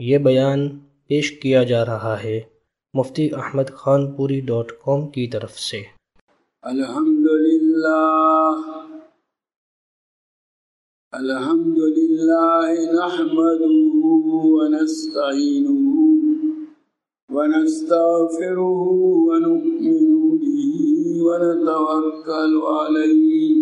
یہ بیان پیش کیا جا رہا ہے مفتی احمد خان پوری .com کی طرف سے۔ الحمدللہ نحمده ونستعینه ونستغفره ونؤمن به ونتوکل علیہ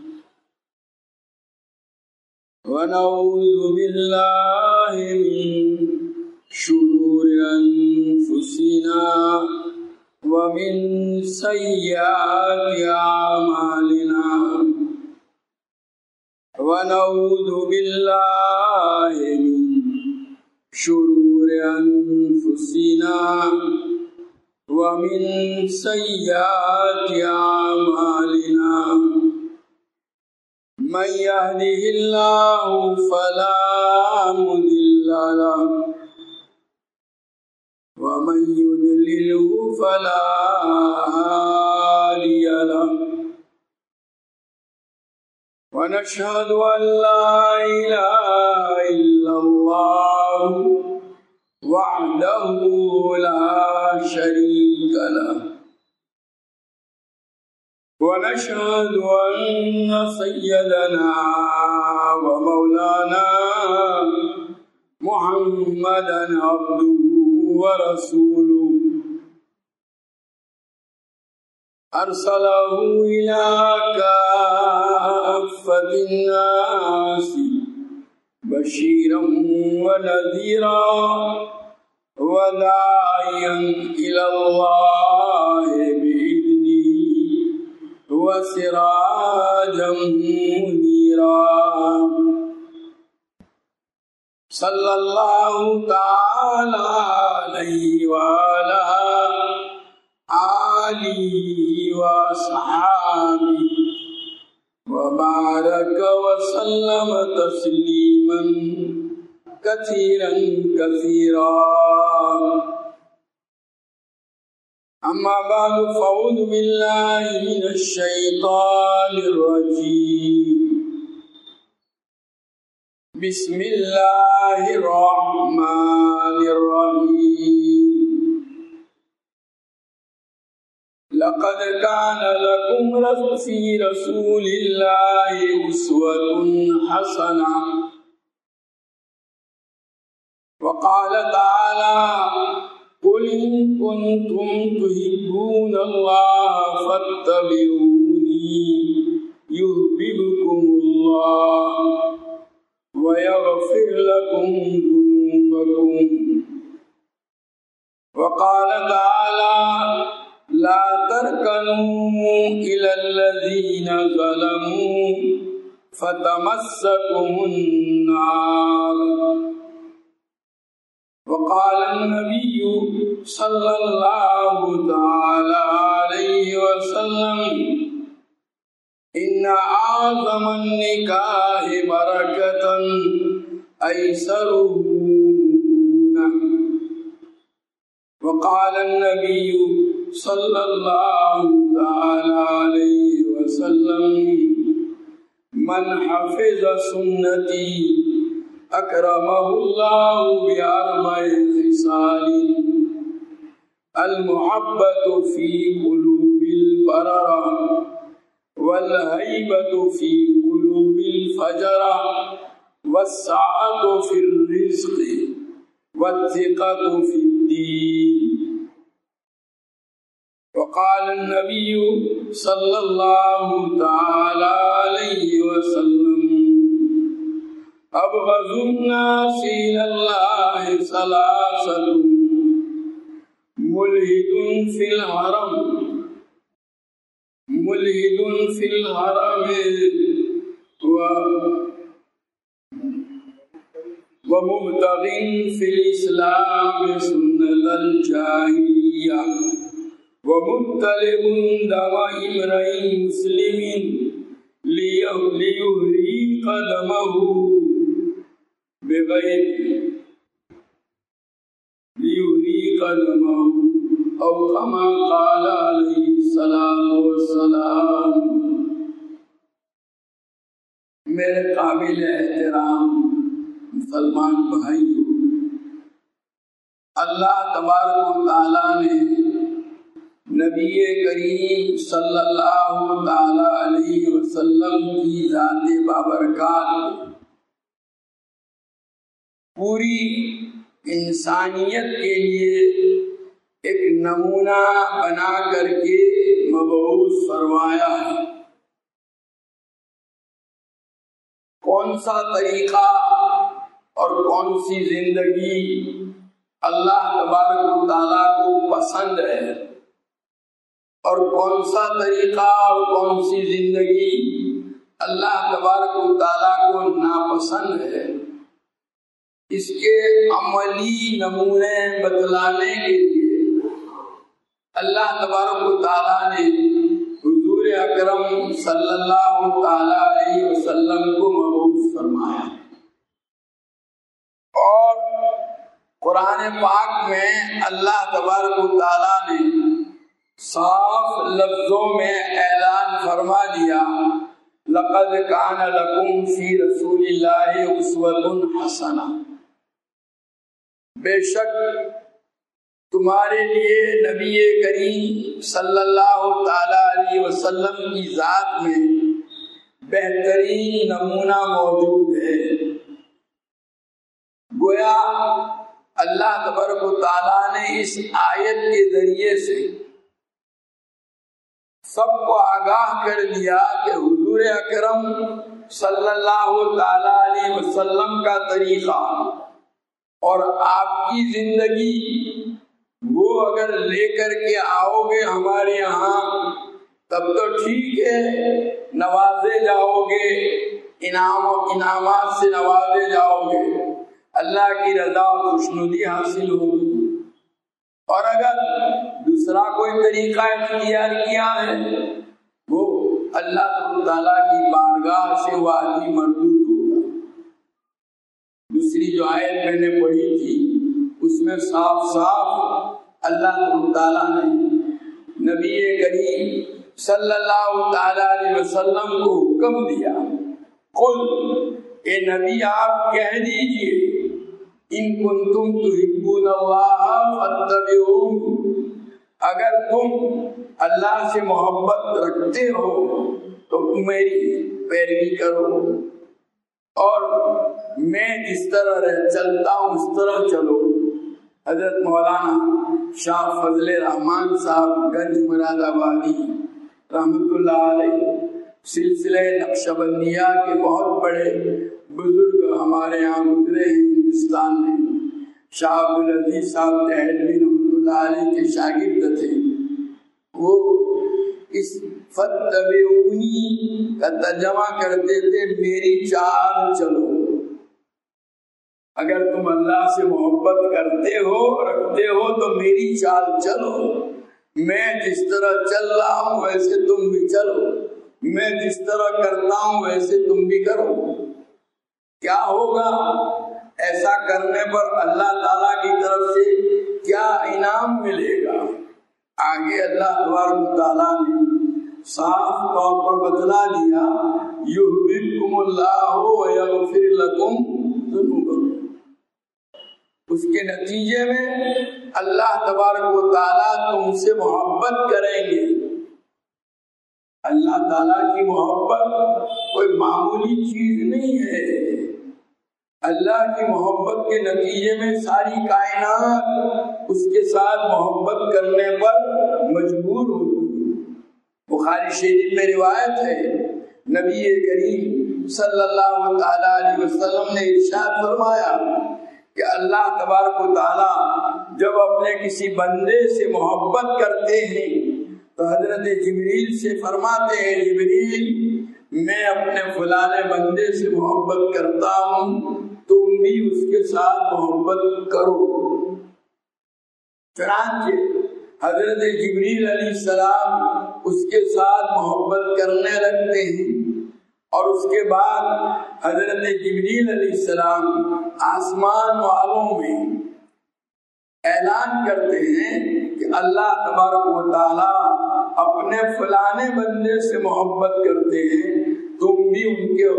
ونعوذ باللہ من شرور انفسنا ومن سیئات اعمالنا ونعوذ باللہ من شرور انفسنا ومن سیئات اعمالنا من يهده الله فلا مضل له ومن يضلله فلا هادي له ونشهد أن لا إله إلا الله وحده لا شريك له ونشهد أن سيدنا ومولانا محمدا عبده ورسوله أرسله إلى كافة الناس بشيرا ونذيرا وداعيا إلى الله بإذنه وسراجا منيرا صلى الله تعالى عليه وعلى آله وأصحابه وبارك وسلم تسليما كثيرا كثيرا أما بعد فأعوذ بالله من الشيطان الرجيم بسم الله الرحمن الرحيم لقد كان لكم في رسول الله أسوة حسنة وقال تعالى قل إن كنتم تحبون الله فاتبعوني يحببكم الله ويغفر لكم ذنوبكم وقال تعالى لا تركنوا إلى الذين ظلموا فتمسكم النار وقال النبي صلى الله تعالى عليه وسلم إن أعظم النكاح بركة أيسره وقال النبي صلى الله تعالى عليه وسلم من حفظ سنتي أكرمه الله بأربع خصال المحبة في قلوب البررة والهيبة في قلوب الفجرة والسعة في الرزق والثقة في الدين وقال النبي صلى الله تعالى عليه وسلم أبغض الناس إلى الله ثلاثة ملحد في الحرم ومبتغ في الإسلام سنة الجاهلية ومطلب دم امرئ مسلم ليهري قدمه بغير أو كما قال عليه الصلاة والسلام۔ میرے قابل احترام مسلمان بھائیوں، اللہ تبارک و تعالیٰ نے نبی کریم صلی اللہ تعالی علیہ وسلم کی ذات بابرکات پوری انسانیت کے لیے ایک نمونہ بنا کر کے مبعوث فرمایا ہے۔ کون سا طریقہ اور کون سی زندگی اللہ تبارک و تعالیٰ کو پسند ہے اور کون سا طریقہ اور کون سی زندگی اللہ تبارک و تعالیٰ کو ناپسند ہے، اس کے عملی نمونے بتلانے کے لیے اللہ تبارک و تعالیٰ نے حضور اکرم صلی اللہ تعالی علیہ وسلم کو مبعوث فرمایا، اور قرآن پاک میں اللہ تبارک و تعالیٰ نے صاف لفظوں میں اعلان فرما دیا، لقد کان لکم فی رسول اللہ اسوۃ حسنہ، بے شک تمہارے لیے نبی کریم صلی اللہ تعالی علیہ وسلم کی ذات میں بہترین نمونہ موجود ہے۔ گویا اللہ تبارک و تعالیٰ نے اس آیت کے ذریعے سے سب کو آگاہ کر دیا کہ حضور اکرم صلی اللہ تعالی علیہ وسلم کا طریقہ اور آپ کی زندگی وہ اگر لے کر کے آؤ گے ہمارے یہاں تب تو ٹھیک ہے، نوازے جاؤ گے، انعامات سے نوازے جاؤ گے، اللہ کی رضا اور خوشنودی حاصل ہوگی۔ اور اگر دوسرا کوئی طریقہ اختیار کیا ہے وہ اللہ تعالیٰ کی بارگاہ سے وہ آدمی مردود ہوگا۔ دوسری جو آیت میں نے پڑھی تھی اس میں صاف صاف اللہ تعالیٰ نے نبی کریم صلی اللہ تعالی علیہ وسلم کو حکم دیا، قل، اے نبی آپ کہہ دیجئے، ان کنتم تحبون اللہ فاتبعون، اگر تم اللہ سے محبت رکھتے ہو تو میری پیروی کرو، اور میں جس طرح چلتا ہوں اس طرح چلو۔ حضرت مولانا شاہ فضل رحمان صاحب گنج مراد آبادی رحمت اللہ علیہ سلسلہ نقشبندیہ کے بہت بڑے بزرگ ہمارے یہاں گزرے ہیں ہندوستان میں۔ شاہ عبدالعزیز صاحب دہلوی رحمت اللہ علیہ کے شاگرد تھے، وہ اس فتبعونی کا ترجمہ کرتے تھے میری چال چلو، اگر تم اللہ سے محبت کرتے ہو رکھتے ہو تو میری چال چلو، میں جس طرح چل رہا ہوں ویسے تم بھی چلو، میں جس طرح کرتا ہوں ویسے تم بھی کرو۔ کیا ہوگا ایسا کرنے پر اللہ تعالیٰ کی طرف سے کیا انعام ملے گا؟ آگے اللہ تبارک تعالیٰ نے صاف طور پر بتلا دیا، یحببکم اللہ ویغفر لکم ذنوبکم، اس کے نتیجے میں اللہ تبارک و تعالیٰ تم سے محبت کریں گے۔ اللہ تعالیٰ کی محبت کوئی معمولی چیز نہیں ہے، اللہ کی محبت کے نتیجے میں ساری کائنات اس کے ساتھ محبت کرنے پر مجبور ہوتی ہے۔ بخاری شریف میں روایت ہے، نبی کریم صلی اللہ تعالی علیہ وسلم نے ارشاد فرمایا کہ اللہ تبارک و تعالی جب اپنے کسی بندے سے محبت کرتے ہیں تو حضرت جبریل سے فرماتے ہیں، جبریل میں اپنے فلانے بندے سے محبت کرتا ہوں، تم بھی اس کے ساتھ محبت کرو۔ چنانچہ حضرت جبریل علیہ السلام اس کے ساتھ محبت کرنے لگتے ہیں، اور اس کے بعد حضرت جبریل علیہ السلام آسمان والوں میں اعلان کرتے ہیں کہ اللہ تبارک و تعالی اپنے فلانے بندے سے محبت کرتے ہیں، تم بھی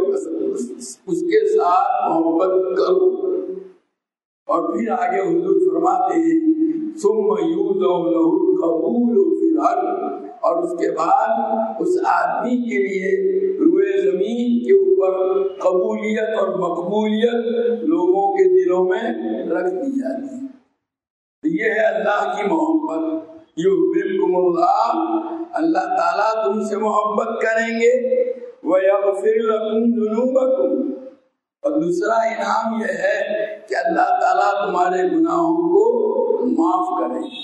اس کے ساتھ محبت کرو۔ اور پھر آگے حضور फरमाते हैं सुम्मा यूज़उ लहुल क़बूल फिल अर्ज़, और उसके बाद उस आदमी के लिए रुए जमीन के ऊपर कबूलियत और मकबूलियत लोगों के दिलों में रख दी जाती है। ये है अल्लाह की मोहब्बत। युहिब्बुकुमुल्लाह, अल्लाह ताला तुमसे मोहब्बत करेंगे। व यग़फिर लकुम ज़ुनूबकुम, और दूसरा इनाम यह है कि अल्लाह ताला तुम्हारे गुनाहों को माफ करेंगे।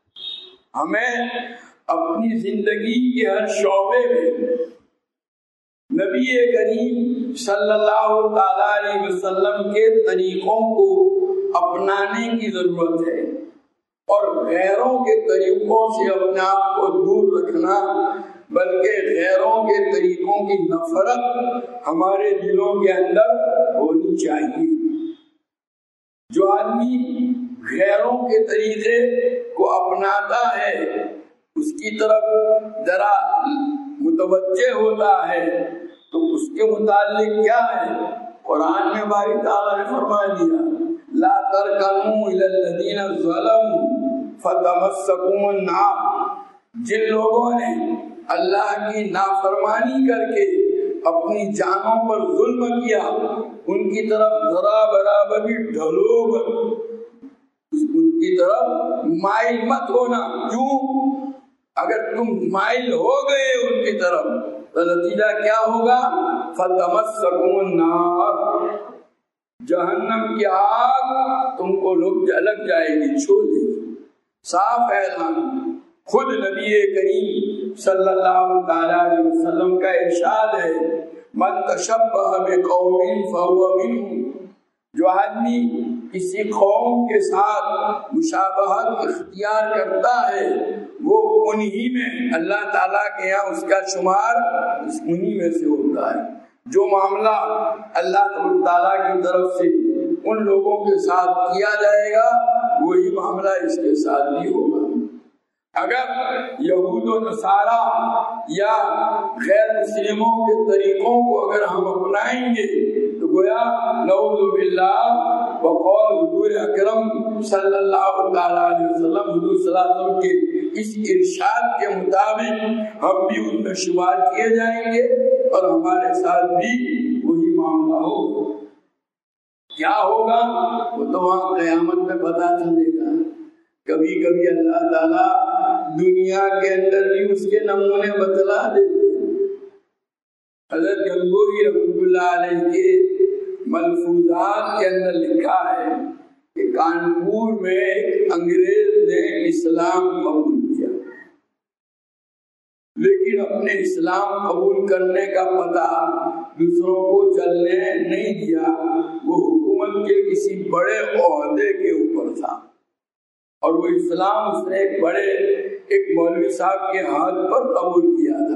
हमें अपनी जिंदगी के हर शौबे में नबी करीम सल्लल्लाहु ताला अलैहि वसल्लम के तरीकों को अपनाने की जरूरत है, और गैरों के तरीकों से अपने आप को दूर रखना, बल्कि गैरों के तरीकों की नफरत हमारे दिलों के अंदर होनी चाहिए। जो आदमी गैरों के तरीके को अपनाता है उसकी तरफ जरा मुतवज्जे होता है तो उसके मुतालिक क्या है, कुरान में बारी ताला ने फरमा दिया ला तरकनू इलल्लज़ीना ज़लमू फतमस्सकुमुन नार, जिन लोगों ने अल्लाह की नाफरमानी करके अपनी जानों पर जुल्म किया उनकी तरफ जरा बराबर भी ढलो मत, उनकी तरफ माइल मत होना। क्यों? अगर तुम माइल हो गए उनकी तरफ तो नतीजा क्या होगा, फतमस्सकुमुन नार, जहन्नम की आग तुमको लग जाएगी, छोड़ देगी। साफ ऐलान खुद नबी करीम सल्लल्लाहु ताला अलैहि वसल्लम का इरशाद है, मन तशब्बह बिक़ौमिन फहुव मिनहुम, जो आदमी किसी कौम के साथ मुशाबहत इख्तियार करता है वो उन्हीं में, अल्लाह ताला के यहाँ उसका शुमार उन्हीं में से होता है। जो मामला अल्लाह ताला की तरफ से उन लोगों के साथ किया जाएगा वही मामला इसके साथ भी होगा। अगर यहूद और नसारा या गैर मुस्लिमों के तरीकों को अगर हम अपनाएंगे तो गोया नऊज़ु बिल्लाह वक़ौल हुज़ूर अकरम सल्लल्लाहु ताला अलैहि वसल्लम, हुज़ूर सल्लल्लाहु अलैहि वसल्लम के इस इरशाद के मुताबिक हम भी उनमें शुमार किए जाएंगे और हमारे साथ भी वही मामला होगा। क्या होगा वो तो वहाँ क़यामत में पता चलेगा। कभी कभी अल्लाह ताला दुनिया के अंदर भी उसके नमूने बतला देते हैं। हज़रत गंगोही रहमतुल्लाह अलैह के मलफूजात के अंदर लिखा है कि कानपुर में अंग्रेज ने इस्लाम कबूल किया, लेकिन अपने इस्लाम कबूल करने का पता दूसरों को चलने नहीं दिया। वो हुकूमत के किसी बड़े ओहदे के ऊपर था और वो इस्लाम उसने एक मौलवी साहब के हाथ पर कबूल किया था।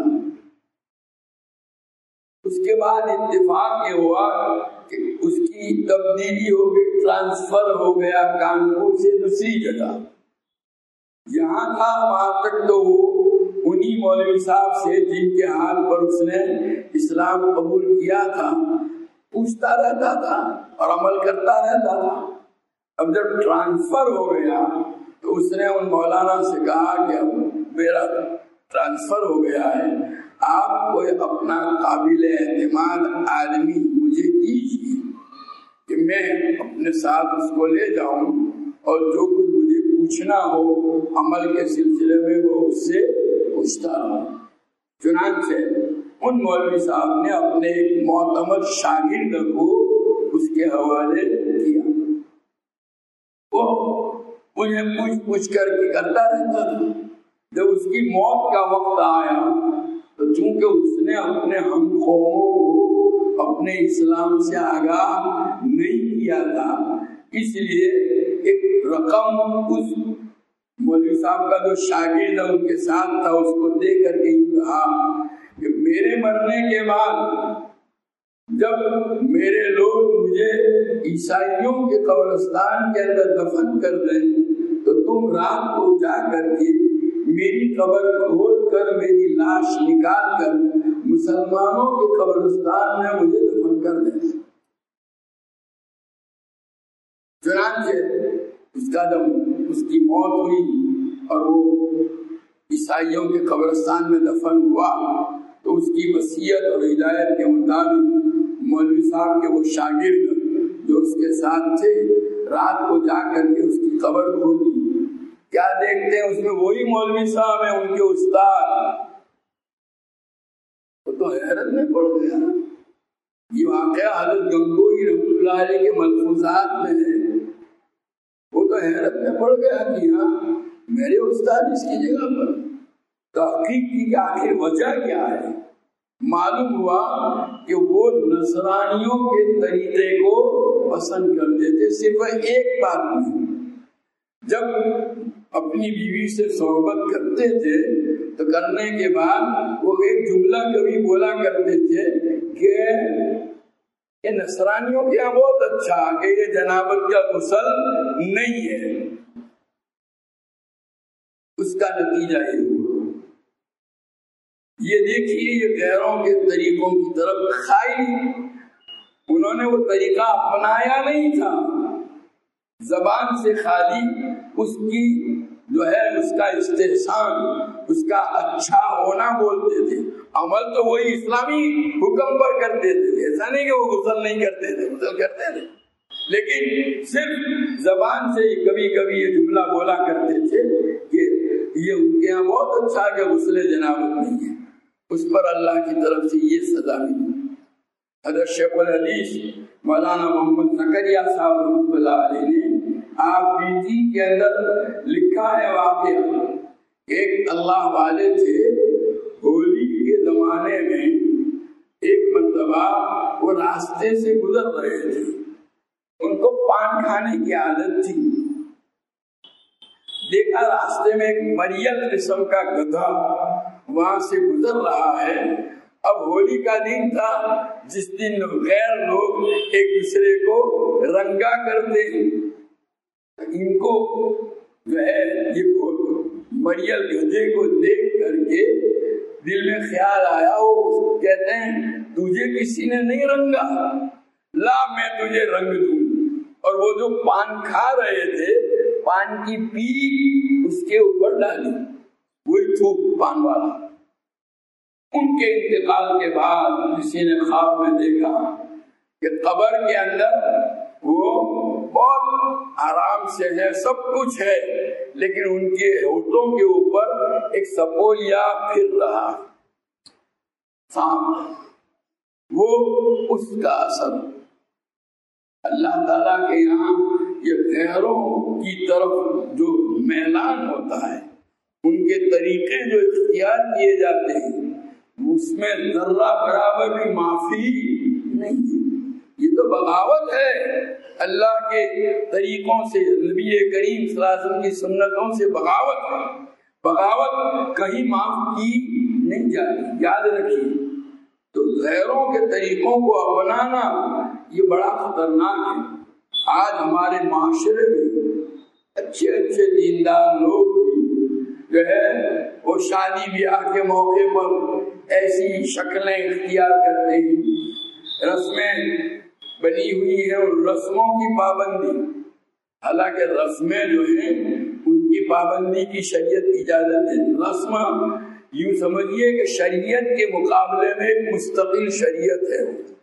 उसके बाद इत्तेफाक ये हुआ कि उसकी तब्दीली हो गई, ट्रांसफर हो गया कानपुर से दूसरी जगह। यहाँ था वहां तक तो वो उन्हीं मौलवी साहब से जिनके हाथ पर उसने इस्लाम कबूल किया था पूछता रहता था और अमल करता रहता था। अब जब ट्रांसफर हो गया तो उसने उन मौलाना से कहा कि अब मेरा ट्रांसफर हो गया है, आप कोई अपना काबिल एतमाद आदमी मुझे दीजिए कि मैं अपने साथ उसको ले जाऊं और जो कुछ मुझे पूछना हो अमल के सिलसिले में वो उससे पूछता रहा। चुनांचे उन मौलवी साहब ने अपने एक मोतमद शागिर्द को उसके हवाले किया। वो मुझे पूछ करके करता रहता था। जब उसकी मौत का वक्त आया तो चूंकि उसने अपने हम कौमों को अपने इस्लाम से आगाह नहीं किया था, इसलिए एक रकम उस मौलवी साहब का जो शागिर्द उनके साथ था उसको दे करके कहा कि मेरे मरने के बाद जब मेरे लोग मुझे ईसाइयों के कब्रिस्तान के अंदर दफन कर दें तो तुम रात को जा करके मेरी कब्र खोल कर मेरी लाश निकाल कर मुसलमानों के कब्रिस्तान में मुझे दफन कर देना। चुनांचे उसका کا جب اس کی موت ہوئی اور وہ عیسائیوں کے قبرستان میں دفن ہوا تو اس کی وصیت اور ہدایت کے مطابق مولوی صاحب کے وہ شاگرد جو اس کے ساتھ تھے رات کو جا کر کے اس کی قبر کھودی. کیا دیکھتے ہیں اس میں وہی مولوی صاحب ہیں ان کے استاد. وہ تو حیرت میں پڑ گیا. یہ واقعہ حضرت گنگوئی رحمۃ اللہ علیہ کے ملفوظات میں ہے. وہ تو حیرت میں پڑ گیا کہ ہاں میرے استاد اس کی جگہ پر. تحقیق کی کہ آخر وجہ کیا ہے. معلوم ہوا کہ وہ نصرانیوں کے طریقے کو پسند کرتے تھے. صرف ایک بات نہیں, جب اپنی بیوی سے صحبت کرتے تھے تو کرنے کے بعد وہ ایک جملہ کبھی بولا کرتے تھے کہ یہ نصرانیوں کے یہاں بہت اچھا کہ یہ جنابت کا غسل نہیں ہے. اس کا نتیجہ یہ ہوا. یہ دیکھیے یہ غیروں کے طریقوں کی طرف خائی. انہوں نے وہ طریقہ اپنایا نہیں تھا. زبان سے خالی اس کی جو ہے اس کا استحسان, اس کا اچھا ہونا بولتے تھے. عمل تو وہی اسلامی حکم پر کرتے تھے. ایسا نہیں کہ وہ غسل نہیں کرتے تھے, غسل کرتے تھے, لیکن صرف زبان سے کبھی کبھی یہ جملہ بولا کرتے تھے کہ یہ ان کے یہاں بہت اچھا کہ غسل جنابت نہیں ہے. اس پر اللہ کی طرف سے یہ سزا ملی. حضرت شیخ الحدیث مولانا محمد زکریا صاحب رحمۃ اللہ علیہ نے آپ بیتی کے اندر لکھا ہے واقعہ. ایک اللہ والے تھے, ہولی کے زمانے میں ایک مرتبہ وہ راستے سے گزر رہے تھے. ان کو پان کھانے کی عادت تھی. دیکھا راستے میں ایک مریل قسم کا گدھا وہاں سے گزر رہا ہے. اب ہولی کا دن تھا جس دن غیر لوگ ایک دوسرے کو رنگا کرتے ہیں. ان کو جو ہے یہ مریل گدھے کو دیکھ کر کے دل میں خیال آیا. وہ کہتے ہیں تجھے کسی نے نہیں رنگا, لا میں تجھے رنگ دوں. اور وہ جو پان کھا رہے تھے پان کی پیک اس کے اوپر ڈالی, وہی تھوک پان والا. ان کے انتقال کے بعد کسی نے خواب میں دیکھا کہ قبر کے اندر وہ بہت آرام سے ہے, سب کچھ ہے, لیکن ان کے ہونٹوں کے اوپر ایک سپولیا پھر رہا سانپ. وہ اس کا اثر. اللہ تعالیٰ کے یہاں یہ غیروں کی طرف جو میلان ہوتا ہے, ان کے طریقے جو اختیار کیے جاتے ہیں, اس میں ذرہ برابر بھی معافی نہیں ہے. یہ تو بغاوت ہے اللہ کے طریقوں سے, نبی کریم صلی اللہ علیہ وسلم کی سنتوں سے بغاوت ہے. بغاوت کہیں معاف کی نہیں جاتی, یاد رکھیے. تو غیروں کے طریقوں کو اپنانا یہ بڑا خطرناک ہے. آج ہمارے معاشرے میں اچھے اچھے دیندار لوگ جو ہے وہ شادی بیاہ کے موقع پر ایسی شکلیں اختیار کرتے ہیں. رسمیں بنی ہوئی ہیں اور رسموں کی پابندی, حالانکہ رسمیں جو ہیں ان کی پابندی کی شریعت کی اجازت ہے. رسم یوں سمجھیے کہ شریعت کے مقابلے میں ایک مستقل شریعت ہے.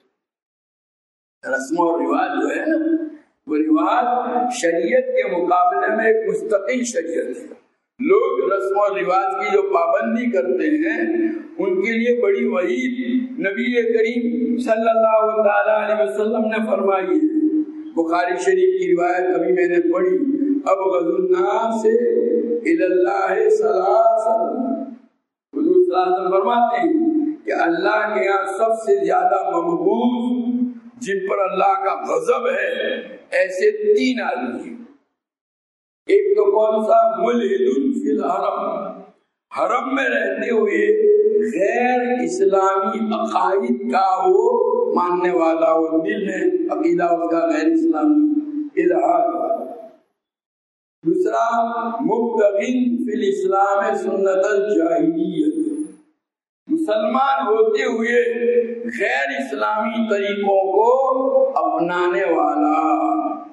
رسم اور رواج جو ہے نا, وہ رواج شریعت کے مقابلے میں ایک مستقل شریعت ہے. لوگ رسم اور رواج کی جو پابندی کرتے ہیں ان کے لیے بڑی وعید نبی کریم صلی اللہ تعالی علیہ وسلم نے فرمائی ہے. بخاری شریف کی روایت ابھی میں نے پڑھی, ابغض الناس الی اللہ ثلاثۃ. حضور صلی اللہ علیہ وسلم فرماتے ہیں کہ اللہ کے یہاں سب سے زیادہ مقبول جن پر اللہ کا غضب ہے ایسے 3 آدمی ہیں. ایک تو کون سا, ملحد فی الحرم, حرم میں رہتے ہوئے غیر اسلامی عقائد کا وہ ماننے والا, وہ دل میں عقیدہ اس کا غیر اسلامی الحاد والا. دوسرا مبتغین فی الاسلام سنت الجاہلیت, مسلمان ہوتے ہوئے غیر اسلامی طریقوں کو اپنانے والا.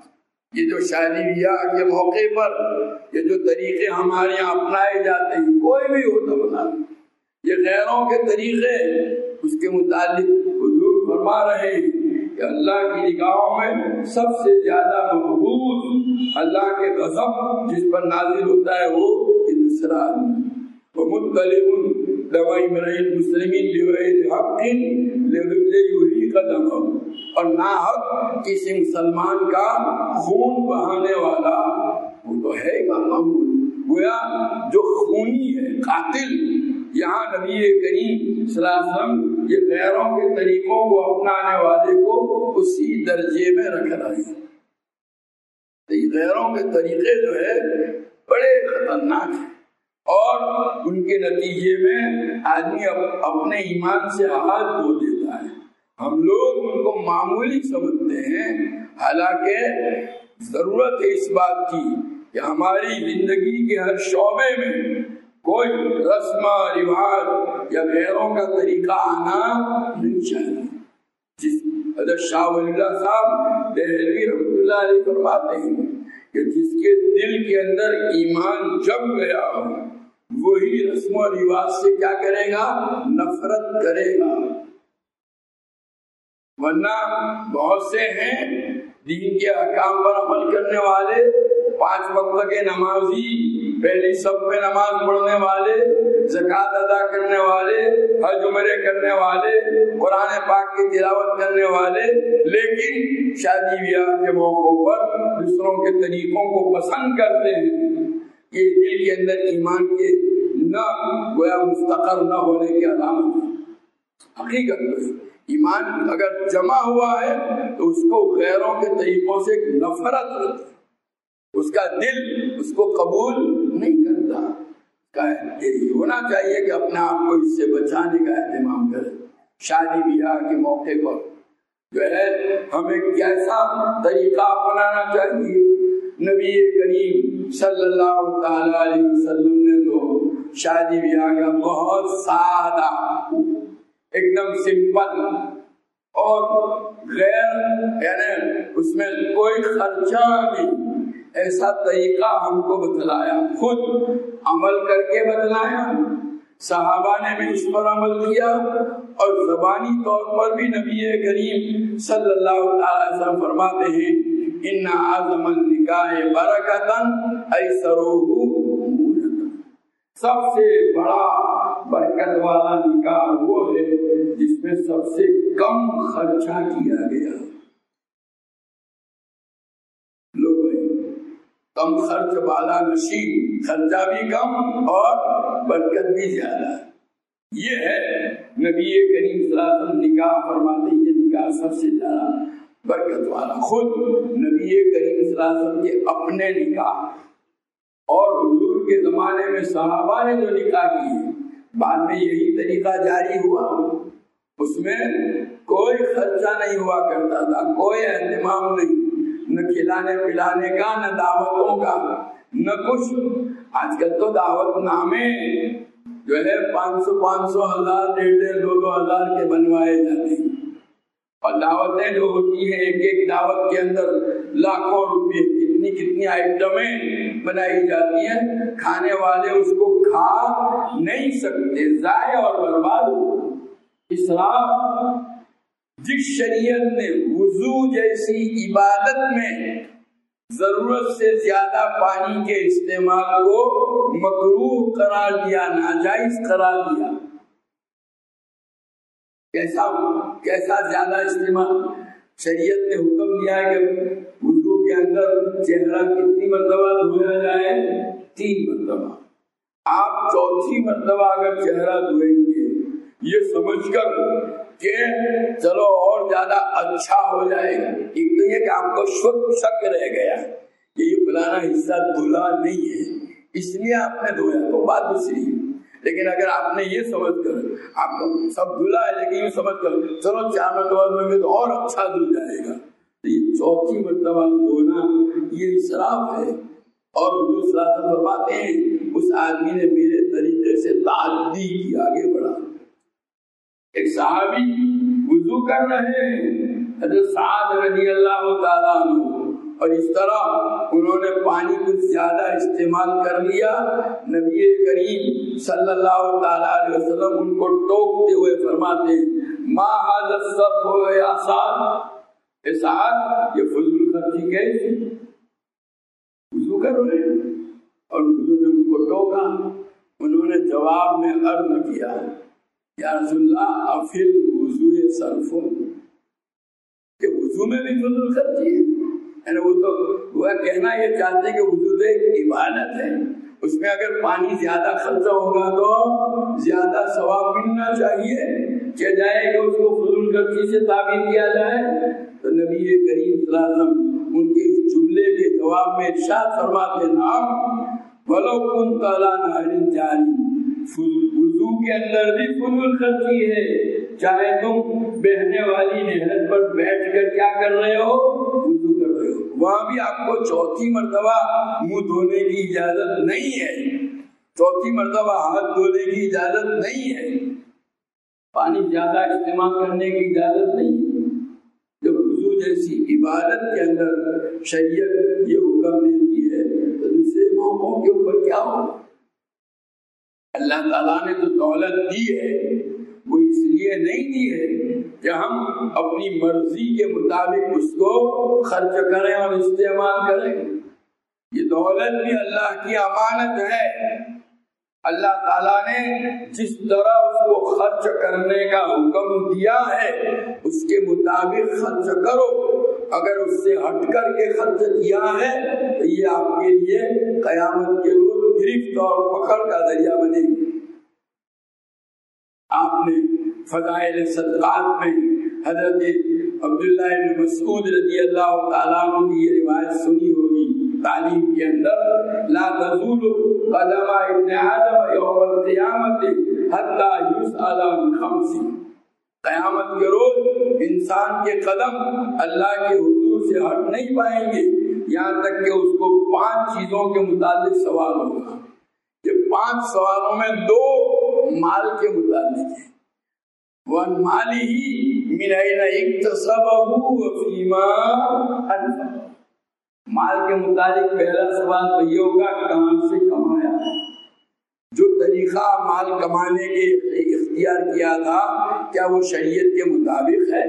یہ جو شادی بیاہ کے موقع پر یہ جو طریقے ہمارے یہاں اپنائے جاتے ہیں، کوئی بھی ہوتا بنا، یہ غیروں کے طریقے، اس کے متعلق حضور فرما رہے ہیں کہ اللہ کی نگاہوں میں سب سے زیادہ مقبول اللہ کے غضب جس پر نازل ہوتا ہے وہ یہ دوسرا آدمی، وَمُطَّلِعٌ دَمَ امْرِئٍ مُسْلِمٍ بِغَيْرِ حَقٍّ لِيُحْرِقَ دَمَهُ، اور ناحق کسی مسلمان کا خون بہانے والا وہ تو ہے معمول، گویا جو خونی ہے، قاتل۔ یہاں نبی کریم صلی اللہ علیہ وسلم یہ غیروں کے طریقوں کو اپنانے والے کو اسی درجے میں رکھ رہے ہیں۔ یہ غیروں کے طریقے جو ہے بڑے خطرناک ہیں، اور ان کے نتیجے میں آدمی اپنے ایمان سے ہاتھ دھو دیتا ہے۔ ہم لوگ ان کو معمولی سمجھتے ہیں، حالانکہ ضرورت ہے اس بات کی کہ ہماری زندگی کے ہر شعبے میں کوئی رسم رواج یا غیروں کا طریقہ آنا نہیں چاہیے۔ جس حضرت شاہ ولی اللہ صاحب دہلوی رحمۃ اللہ علیہ فرماتے ہیں کہ جس کے دل کے اندر ایمان جم گیا ہو وہی رسم و رواج سے کیا کرے گا؟ نفرت کرے گا۔ ورنہ بہت سے ہیں دین کے احکام پر عمل کرنے والے، 5 وقت کے نمازی، پہلی صف میں نماز پڑھنے والے، زکوٰۃ ادا کرنے والے، حج عمرے کرنے والے، قرآن پاک کی تلاوت کرنے والے، لیکن شادی بیاہ کے موقعوں پر دوسروں کے طریقوں کو پسند کرتے ہیں۔ یہ دل کے اندر ایمان کے نہ گویا مستقر نہ ہونے کی علامت ہے۔ حقیقت ہے ایمان اگر جمع ہوا ہے تو اس کو غیروں کے طریقوں سے نفرت ہوتی ہے، اس کا دل اس کو قبول نہیں کرتا۔ یہ ہونا چاہیے کہ اپنے آپ کو اس سے بچانے کا اہتمام کرے۔ شادی بیاہ کے موقع پر جو ہے ہمیں کیسا طریقہ اپنانا چاہیے؟ نبی کریم صلی اللہ تعالی علیہ وسلم نے تو شادی بیاہ کا بہت سادہ، ایک دم سمپل اور غیر یعنی اس میں کوئی خرچہ نہیں، ایسا طریقہ ہم کو بتلایا، خود عمل کر کے بتلایا، صحابہ نے بھی اس پر عمل کیا، اور زبانی طور پر بھی نبی کریم صلی اللہ علیہ وسلم فرماتے ہیں ان اعظم النکاح برکتاً ایسرہ، سب سے بڑا برکت والا نکاح وہ ہے جس میں سب سے کم خرچہ کیا گیا۔ کم خرچ والا نشین، خرچہ بھی کم اور برکت بھی زیادہ۔ یہ ہے نبی کریم صلی اللہ علیہ وسلم نکاح فرماتے ہیں، یہ نکاح سب سے زیادہ برکت والا۔ خود نبی کریم صلی اللہ علیہ وسلم کے اپنے نکاح اور حضور کے زمانے میں صحابہ نے جو نکاح کیے، بعد میں یہی طریقہ جاری ہوا، اس میں کوئی خرچہ نہیں ہوا کرتا تھا، کوئی اہتمام نہیں، نہ کھلانے پلانے کا، نہ دعوتوں کا، نہ کچھ۔ آج کل تو دعوت نامے جو ہے 500 1000 1.5 2,000 کے بنوائے جاتے ہیں، اور دعوتیں جو ہوتی ہیں ایک ایک دعوت کے اندر لاکھوں روپے، کتنی آئٹمیں بنائی جاتی ہیں، کھانے والے اس کو کھا نہیں سکتے، ضائع اور برباد ہو۔ اسراف، جس شریعت نے وضو جیسی عبادت میں ضرورت سے زیادہ پانی کے استعمال کو مکروہ قرار دیا، ناجائز قرار دیا، کیسا زیادہ استعمال؟ شریعت نے حکم دیا ہے کہ وضو کے اندر چہرہ کتنی مرتبہ دھویا جائے؟ 3 مرتبہ۔ آپ 4تھی مرتبہ اگر چہرہ دھوئیں گے یہ سمجھ کر کہ چلو اور زیادہ اچھا ہو جائے گا، ایک تو یہ کہ آپ کو شک رہ گیا کہ یہ فلانا حصہ دھلا نہیں ہے اس لیے آپ نے دھویا، تو بات دوسری ہے۔ لیکن اگر آپ نے یہ سمجھ کر، آپ کو سب دھلا ہے لیکن یہ سمجھ کر چلو 4 مرتبہ دھوئیں گے تو اور اچھا دھل جائے گا، تو یہ 4تھی مرتبہ دھونا یہ اسراف ہے۔ اور حضور صلی اللہ علیہ وسلم فرماتے ہیں اس آدمی نے میرے طریقے سے تعدی کی، آگے بڑھا۔ ایک صحابی وضو کر رہے ہیں، حضرت سعد رضی اللہ تعالیٰ عنہ اور اس طرح انہوں نے پانی کچھ زیادہ استعمال کر لیا. نبی کریم صلی اللہ تعالیٰ علیہ وسلم ان کو ٹوکتے ہوئے فرماتے ہیں ما ھذا الصرف یا سعد، اے سعد یہ فضول خرچی کیسی، وضو کرو. اور حضور نے ان کو ٹوکا. انہوں نے جواب میں عرض کیا یا رسول اللہ افل وضو صرف، کہ وضو میں بھی فضول خرچی ہے. یعنی وہ تو وہ کہنا یہ چاہتے کہ وضو تو ایک عبادت ہے، اس میں اگر پانی زیادہ خرچہ ہوگا تو زیادہ ثواب ملنا چاہیے، کہ جائے کہ اس کو فضول خرچی سے تعبیر کیا جائے. تو نبی کریم صلی اللہ علیہ وسلم ان کے اس جملے کے جواب میں ارشاد فرماتے نعم وَلَوْ كُنْتَ عَلَىٰ نَهْرٍ جَارٍ، وضو کے اندر بھی فضول خرچی ہے. چاہے تم بہنے والی نہر پر بیٹھ کر کیا کر رہے ہو، وضو کر رہے ہو، وہاں بھی آپ کو چوتھی مرتبہ منہ دھونے کی اجازت نہیں ہے، چوتھی مرتبہ ہاتھ دھونے کی اجازت نہیں ہے، پانی زیادہ استعمال کرنے کی اجازت نہیں ہے. جب وضو جیسی عبادت کے اندر شریعت یہ حکم دیتی ہے تو دوسرے موقعوں کے اوپر کیا ہو. اللہ تعالیٰ نے جو دولت دی ہے وہ اس لیے نہیں دی ہے کہ ہم اپنی مرضی کے مطابق اس کو خرچ کریں اور استعمال کریں. یہ دولت بھی اللہ کی امانت ہے. اللہ تعالیٰ نے جس طرح اس کو خرچ کرنے کا حکم دیا ہے اس کے مطابق خرچ کرو. اگر اس سے ہٹ کر کے خرچ کیا ہے تو یہ آپ کے لیے قیامت کے روز گرفت اور پکڑ کا ذریعہ بنے گی. آپ نے فضائل صدقات میں حضرت عبداللہ بن مسعود رضی اللہ تعالیٰ عنہ کی یہ روایت سنی ہوگی تعلیم کے اندر لا تزول قدم ابن آدم یوم القیامت حتی یسأل عن خمس. قیامت کے روز انسان کے قدم اللہ کے حضور سے ہٹ نہیں پائیں گے یہاں تک کہ اس کو 5 چیزوں کے متعلق سوال ہوگا. یہ 5 سوالوں میں 2 مال کے متعلق ہیں. وَأَنْ مَالِهِ مِنْ أَيْنَ اكْتَسَبَهُ وَفِيمَا أَنْفَقَهُ. مال کے متعلق پہلا سوال تو یہ ہوگا کہاں سے کمایا. جو طریقہ مال کمانے کے اختیار کیا تھا کیا وہ شریعت کے مطابق ہے؟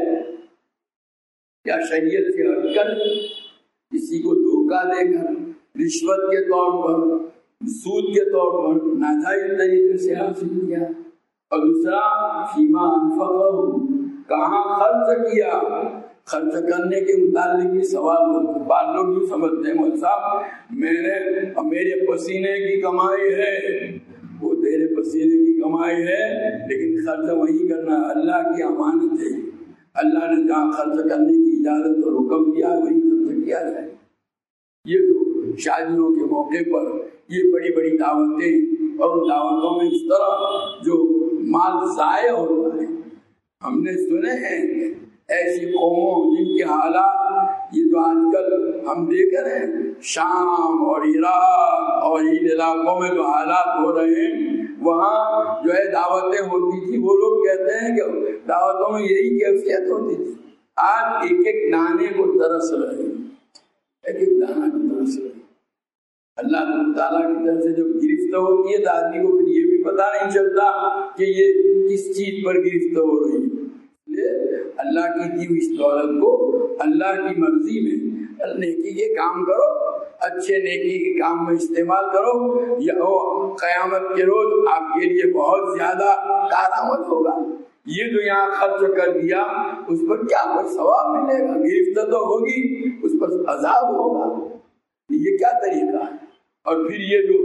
کیا شریعت سے ہٹ کر کسی کو دھوکہ دے کر رشوت کے طور پر سود کے طور پر ناجائز طریقے سے حاصل کیا؟ اور دوسرا فیما انفقہ، کہاں خرچ کیا. خرچ کرنے کے متعلق بھی سوال ہوتا ہے. بعض لوگ بھی سمجھتے ہیں مول صاحب میرے پسینے کی کمائی ہے، وہ تیرے پسینے کی کمائی ہے لیکن خرچ وہی کرنا اللہ کی امانت ہے. اللہ نے جہاں خرچ کرنے کی اجازت اور حکم دیا وہی خرچ کیا جائے. یہ جو شادیوں کے موقع پر یہ بڑی بڑی دعوتیں اور ان دعوتوں میں اس طرح جو مال ضائع ہوتا ہے، ہم نے سنے ہیں ایسی قوموں جن کے حالات یہ جو آج کل ہم دیکھ رہے ہیں شام اور عراق اور ان علاقوں میں جو حالات ہو رہے ہیں وہاں جو ہے دعوتیں ہوتی تھی. وہ لوگ کہتے ہیں کہ دعوتوں میں یہی کیفیت ہوتی تھی. آج ایک ایک دانے کو ترس رہے ہیں، ایک ایک دانا کو ترس رہے ہیں. اللہ تعالیٰ کی طرف سے جب گرفت ہوتی ہے تو آدمی کو پھر یہ بھی پتہ نہیں چلتا کہ یہ کس چیز پر گرفت ہو رہی ہے. اللہ کی دی ہوئی اس دولت کو اللہ کی مرضی میں نیکی کے کام کرو، اچھے نیکی کے کام میں استعمال کرو، یا قیامت کے روز آپ کے لیے بہت زیادہ کارآمد ہوگا. یہ جو یہاں خرچ کر دیا اس پر کیا کوئی ثواب ملے گا؟ گرفت تو ہوگی، اس پر عذاب ہوگا. یہ کیا طریقہ ہے؟ اور پھر یہ جو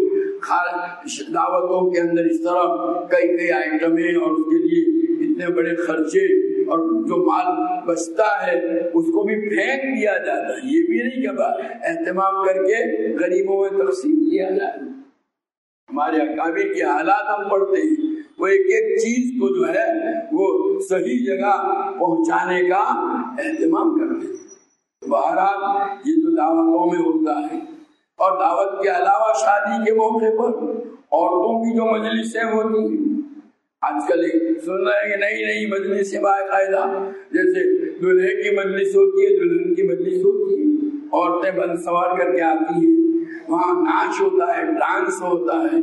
دعوتوں کے اندر اس طرح کئی آئٹمیں اور اس کے لیے اتنے بڑے خرچے اور جو مال بچتا ہے اس کو بھی پھینک دیا جاتا ہے. یہ بھی نہیں کہ اہتمام کر کے غریبوں میں تقسیم کیا جائے. ہمارے اکابر کے حالات ہم پڑھتے ہیں، وہ ایک ایک چیز کو جو ہے وہ صحیح جگہ پہنچانے کا اہتمام کرتے ہیں. بہرحال یہ جو دعوتوں میں ہوتا ہے اور دعوت کے علاوہ شادی کے موقع پر عورتوں کی جو مجلسیں ہوتی ہیں، آج کل سن رہے ہیں کہ نئی مجلسیں باقاعدہ جیسے دلہے کی مجلس ہوتی ہے، دلہن کی مجلس ہوتی ہے. عورتیں بن سوار کر کے آتی ہیں، وہاں ناچ ہوتا ہے، ڈانس ہوتا ہے،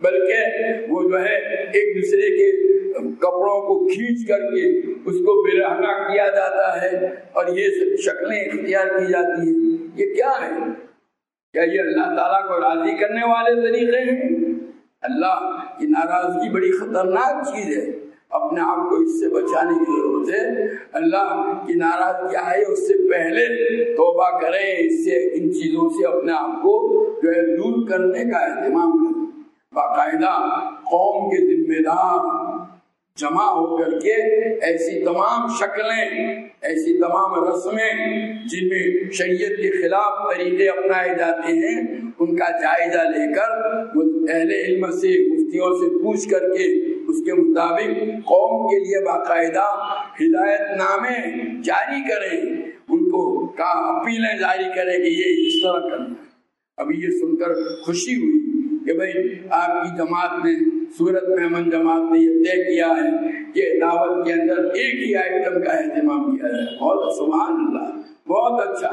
بلکہ وہ جو ہے ایک دوسرے کے کپڑوں کو کھینچ کر کے اس کو برہنہ کیا جاتا ہے اور یہ شکلیں اختیار کی جاتی ہیں. یہ کیا ہے؟ کیا یہ اللہ تعالیٰ کو راضی کرنے والے طریقے ہیں؟ اللہ کی ناراضگی بڑی خطرناک چیز ہے، اپنے آپ کو اس سے بچانے کی ضرورت ہے. اللہ کی ناراضگی آئے اس سے پہلے توبہ کریں، اس سے ان چیزوں سے اپنے آپ کو جو ہے دور کرنے کا اہتمام کریں. باقاعدہ قوم کے ذمہ دار جمع ہو کر کے ایسی تمام شکلیں، ایسی تمام رسمیں جن میں شریعت کے خلاف طریقے اپنائے جاتے ہیں ان کا جائزہ لے کر اہل علم سے، مفتیوں سے پوچھ کر کے اس کے مطابق قوم کے لیے باقاعدہ ہدایت نامے جاری کریں، ان کو اپیلیں جاری کریں کہ یہ اس طرح کرنا ہے. ابھی یہ سن کر خوشی ہوئی کہ بھئی آپ کی جماعت نے، سورت محمد جماعت نے یہ طے کیا ہے کہ دعوت کے اندر ایک ہی آئٹم کا اہتمام کیا جائے. بہت سبحان اللہ، بہت اچھا.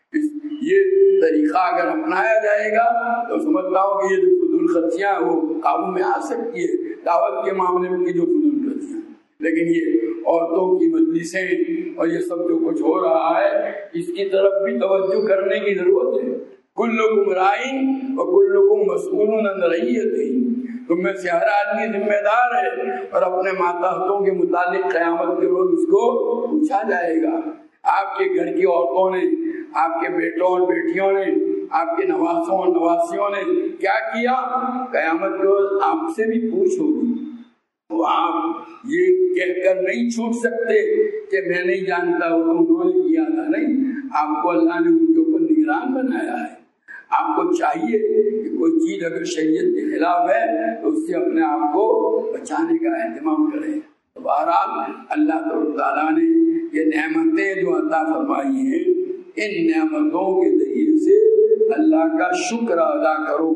یہ طریقہ اگر اپنایا جائے گا تو سمجھتا ہوں کہ یہ جو فضول خرچیاں وہ قابو میں آ سکتی ہے، دعوت کے معاملے میں کی جو فضول خرچیاں. لیکن یہ عورتوں کی مجلسیں اور یہ سب جو کچھ ہو رہا ہے اس کی طرف بھی توجہ کرنے کی ضرورت ہے. کلکم راعٍ وکلکم مسئول عن رعیتہ. تم میں سے ہر آدمی ذمہ دار ہے اور اپنے ماتحتوں کے متعلق قیامت کے روز اس کو پوچھا جائے گا. آپ کے گھر کی عورتوں نے، آپ کے بیٹوں اور بیٹیوں نے، آپ کے نواسوں اور نواسیوں نے کیا کیا، قیامت کے روز آپ سے بھی پوچھ ہوگی. وہ آپ یہ کہہ کر نہیں چھوٹ سکتے کہ میں نہیں جانتا وہ انہوں نے کیا تھا. نہیں، آپ کو اللہ نے ان کے اوپر نگران بنایا ہے. آپ کو چاہیے کہ کوئی چیز اگر شریعت کے خلاف ہے تو اس سے اپنے آپ کو بچانے کا اہتمام کریں. بہرحال اللہ تعالیٰ نے یہ نعمتیں جو عطا فرمائی ہیں، ان نعمتوں کے ذریعے سے اللہ کا شکر ادا کرو.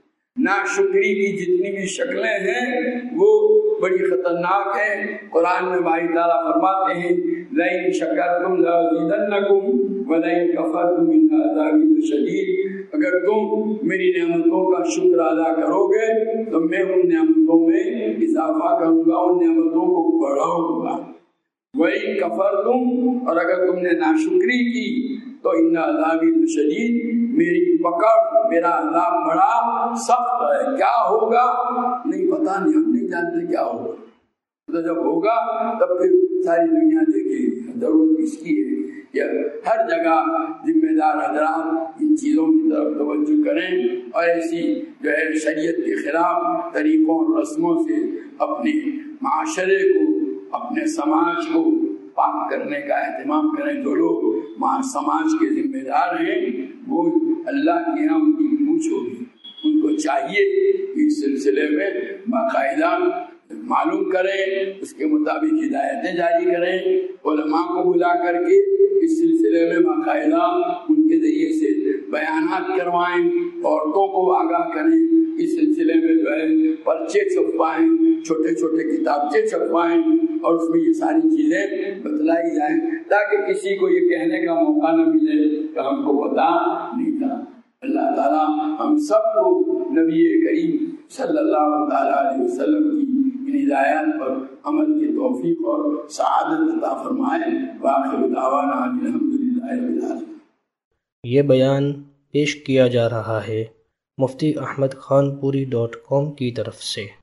ناشکری کی جتنی بھی شکلیں ہیں وہ بڑی خطرناک ہیں. قرآن میں باری تعالیٰ فرماتے ہیں لَئِن شَكَرْتُمْ لَأَزِيدَنَّكُمْ وَلَئِن كَفَرْتُمْ إِنَّ عَذَابِي لَشَدِيدٌ. اگر تم میری نعمتوں کا شکر ادا کرو گے تو میں ان نعمتوں میں اضافہ کروں گا، ان نعمتوں کو بڑھاؤں گا. وَإِن كَفَرْتُمْ، اور اگر تم نے ناشکری کی تو إِنَّ عَذَابِي لَشَدِيدٌ، میری پکڑ، میرا عذاب بڑا سخت ہے. کیا ہوگا نہیں پتا، نہیں، ہم نہیں جانتے کیا ہوگا. تو جب ہوگا تب پھر ساری دنیا دیکھے گی. ضرورت اس کی ہے کہ ہر جگہ ذمہ دار حضرات ان چیزوں کی طرف توجہ کریں اور ایسی جو ہے شریعت کے خلاف طریقوں اور رسموں سے اپنے معاشرے کو، اپنے سماج کو پاک کرنے کا اہتمام کریں. جو لوگ سماج کے ذمہ دار ہیں وہ اللہ کے یہاں ان کی پوچھ ہوگی. ان کو چاہیے کہ اس سلسلے میں باقاعدہ معلوم کریں، اس کے مطابق ہدایتیں جاری کریں، علماء کو بلا کر کے اس سلسلے میں باقاعدہ ان کے ذریعے سے بیانات کروائیں، عورتوں کو آگاہ کریں. اس سلسلے میں جو ہے پرچے چھپوائیں، چھوٹے چھوٹے کتابچے چھپوائیں اور اس میں یہ ساری چیزیں بتلائی جائیں تاکہ کسی کو یہ کہنے کا موقع نہ ملے کہ ہم کو پتا نہیں تھا. اللہ تعالیٰ ہم سب کو نبی کریم صلی اللہ علیہ وسلم کی ہدایات پر عمل کی توفیق اور سعادت عطا فرمائے. وآخر دعوانا الحمدللہ رب العالمین. یہ بیان پیش کیا جا رہا ہے مفتی احمد خان پوری .com کی طرف سے.